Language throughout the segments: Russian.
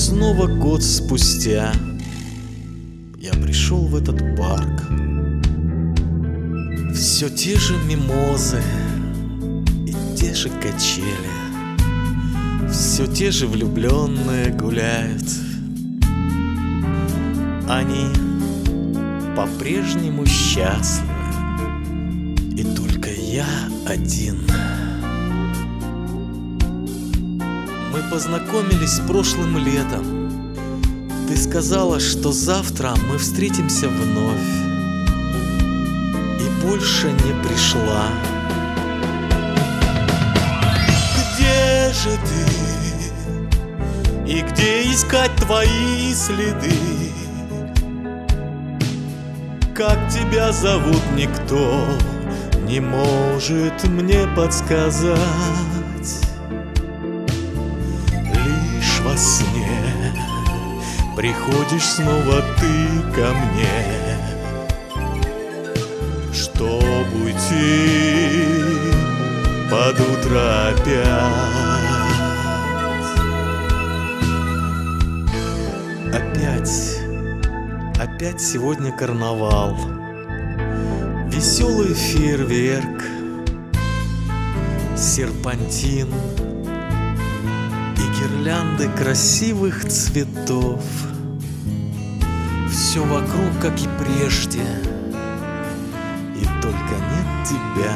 снова год спустя я пришел в этот парк. Все те же мимозы и те же качели, все те же влюбленные гуляют. Они по-прежнему счастливы, и только я один. Мы познакомились прошлым летом. Ты сказала, что завтра мы встретимся вновь, и больше не пришла. Где же ты? И где искать твои следы? Как тебя зовут, никто не может мне подсказать. Лишь во сне приходишь снова ты ко мне, чтоб уйти под утро опять сегодня карнавал, веселый фейерверк, серпантин и гирлянды красивых цветов. Все вокруг, как и прежде, и только нет тебя.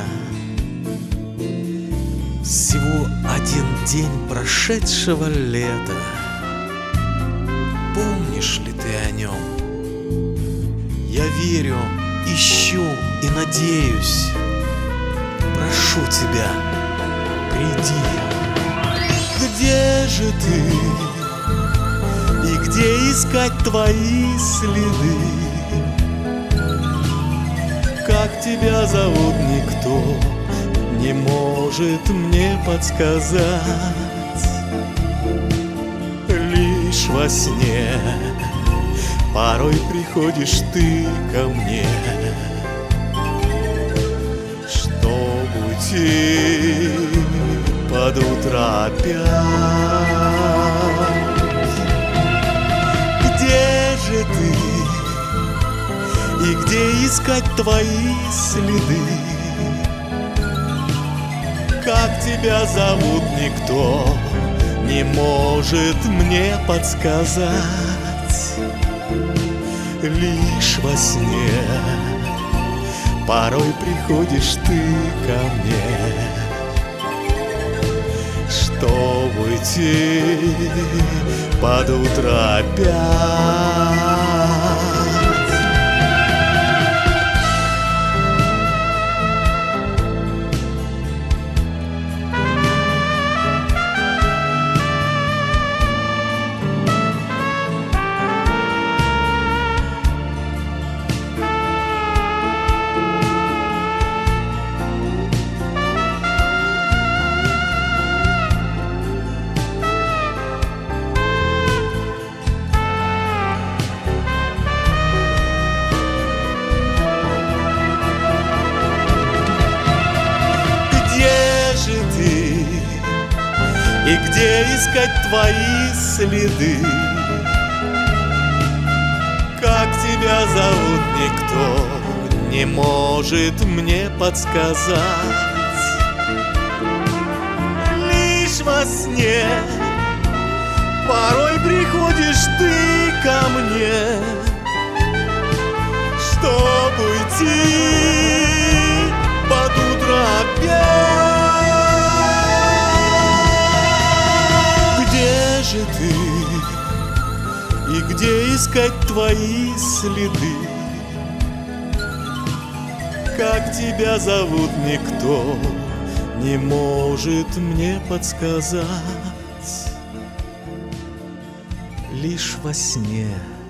Всего один день прошедшего лета. Помнишь ли ты о нем? Я верю, ищу и надеюсь. Прошу тебя, приди. Где же ты? И где искать твои следы? Как тебя зовут, никто не может мне подсказать. Лишь во сне порой приходишь ты ко мне, чтоб уйти под утро опять. Где же ты? И где искать твои следы? Как тебя зовут, никто не может мне подсказать. Лишь во сне порой приходишь ты ко мне, чтоб уйти под утро опять. И где искать твои следы? Как тебя зовут, никто не может мне подсказать. Лишь во сне порой приходишь ты ко мне, чтоб уйти под утро опять. Ты, и где искать твои следы? Как тебя зовут, никто не может мне подсказать. Лишь во сне